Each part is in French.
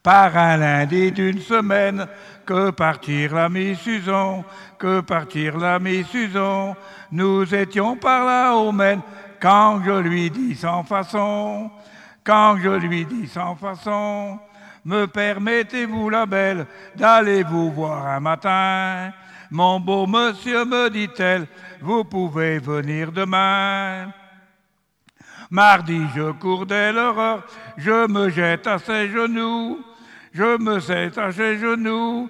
par un lundi d'une semaine. Que partir l'ami Suzon, que partir l'ami Suzon. Nous étions par là au Maine, quand je lui dis sans façon, quand je lui dis sans façon, me permettez-vous la belle d'aller vous voir un matin? Mon beau monsieur, me dit-elle, vous pouvez venir demain. Mardi, je cours dès l'aurore, je me jette à ses genoux, je me jette à ses genoux.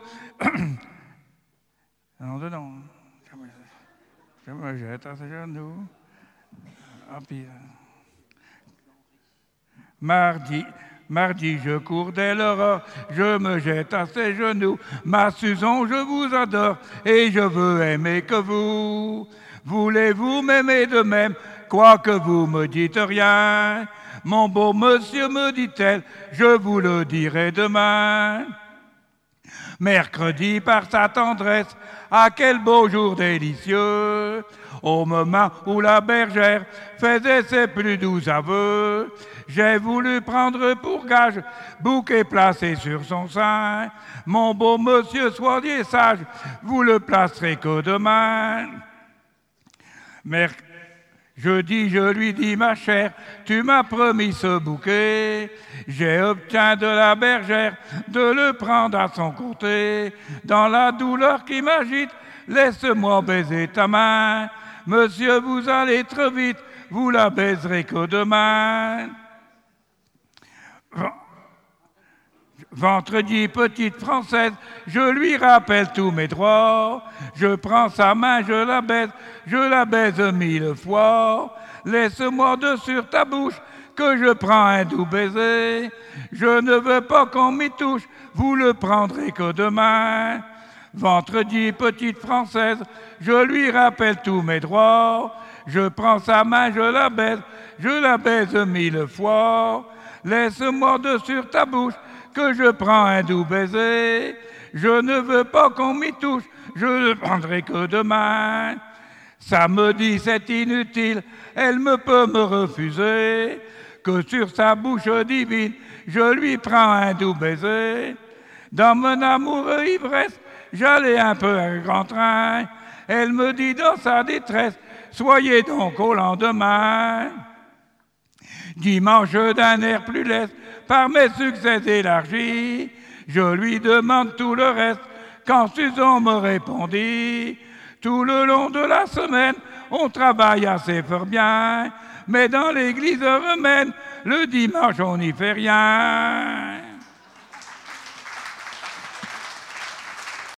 Non, non, je me jette à ses genoux. Mardi, je cours dès l'aurore, je me jette à ses genoux. Ma Suzon, je vous adore et je veux aimer que vous. Voulez-vous m'aimer de même, quoique vous me dites rien? Mon beau monsieur, me dit-elle, je vous le dirai demain. Mercredi, par sa tendresse, ah quel beau jour délicieux! Au moment où la bergère faisait ses plus doux aveux, j'ai voulu prendre pour gage bouquet placé sur son sein. Mon beau monsieur, soyez sage, vous le placerez que demain. Jeudi, je lui dis, ma chère, tu m'as promis ce bouquet. J'ai obtenu de la bergère de le prendre à son côté. Dans la douleur qui m'agite, laisse-moi baiser ta main. Monsieur, vous allez trop vite, vous la baiserez que demain. Vendredi, petite Française, je lui rappelle tous mes droits. Je prends sa main, je la baise 1000 fois. Laisse-moi de sur ta bouche, que je prends un doux baiser. Je ne veux pas qu'on m'y touche, vous le prendrez que demain. Vendredi, petite Française, je lui rappelle tous mes droits. Je prends sa main, je la baise 1000 fois. Laisse-moi de sur ta bouche, que je prends un doux baiser. Je ne veux pas qu'on m'y touche, je le prendrai que demain. Samedi, c'est inutile, elle peut me refuser, que sur sa bouche divine, je lui prends un doux baiser. Dans mon amoureux ivresse, j'allais un peu à grand train. Elle me dit dans sa détresse, soyez donc au lendemain. Dimanche, d'un air plus leste, par mes succès élargis, je lui demande tout le reste, quand Suzon me répondit. Tout le long de la semaine, on travaille assez fort bien, mais dans l'église romaine, le dimanche, on n'y fait rien.